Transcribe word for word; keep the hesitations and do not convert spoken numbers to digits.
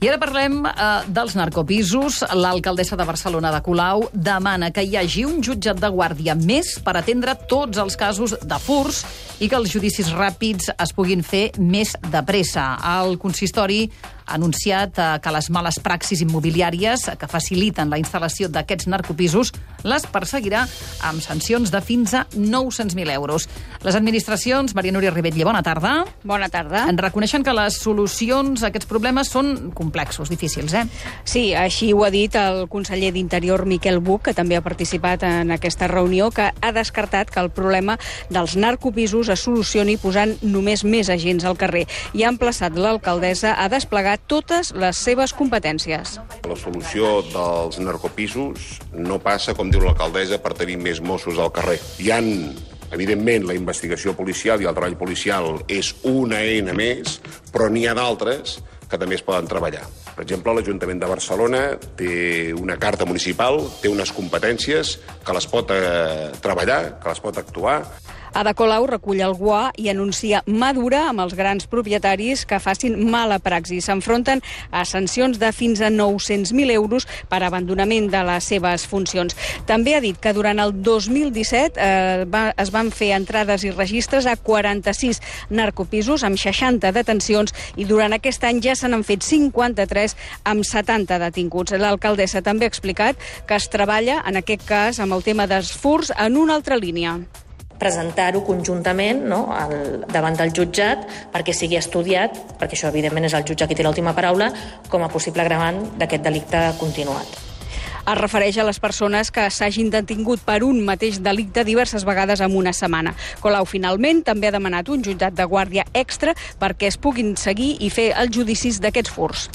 I ara parlem eh, dels narcopisos. L'alcaldessa de Barcelona, Ada Colau, demana que hi hagi un jutjat de guàrdia més per atendre tots els casos de furts i que els judicis ràpids es puguin fer més de pressa. El consistori ha anunciat eh, que les males praxis immobiliàries que faciliten la instal·lació d'aquests narcopisos les perseguirà amb sancions de fins a nou-cents mil euros. Les administracions, Maria Núria Ribetlle, bona tarda. Bona tarda. En reconeixen que les solucions a aquests problemes són complexos, difícils, eh? Sí, així ho ha dit el conseller d'Interior, Miquel Buch, que també ha participat en aquesta reunió, que ha descartat que el problema dels narcopisos es solucioni posant només més agents al carrer i ha emplaçat l'alcaldessa a desplegar totes les seves competències. La solució dels narcopisos no passa, com diu l'alcaldessa, per tenir més Mossos al carrer. Hi han, evidentment, la investigació policial i el treball policial és una eina més, però n'hi ha d'altres que també es poden treballar. Per exemple, l'Ajuntament de Barcelona té una carta municipal, té unes competències que les pot eh, treballar, que les pot actuar. Ada Colau recull el guà i anuncia mà dura amb els grans propietaris que facin mala praxi. S'enfronten a sancions de fins a nou-cents mil euros per abandonament de les seves funcions. També ha dit que durant el dos mil disset eh, va, es van fer entrades i registres a quaranta-sis narcopisos amb seixanta detencions i durant aquest any ja se n'han fet cinquanta-tres amb setanta detinguts. L'alcaldessa també ha explicat que es treballa, en aquest cas, amb el tema dels furts en una altra línia. Presentar-ho conjuntament, no, al, davant del jutjat perquè sigui estudiat, perquè això evidentment és el jutge qui té l'última paraula, com a possible agravant d'aquest delicte continuat. Es refereix a les persones que s'hagin detingut per un mateix delicte diverses vegades en una setmana. Colau finalment també ha demanat un jutjat de guàrdia extra perquè es puguin seguir i fer els judicis d'aquests furts.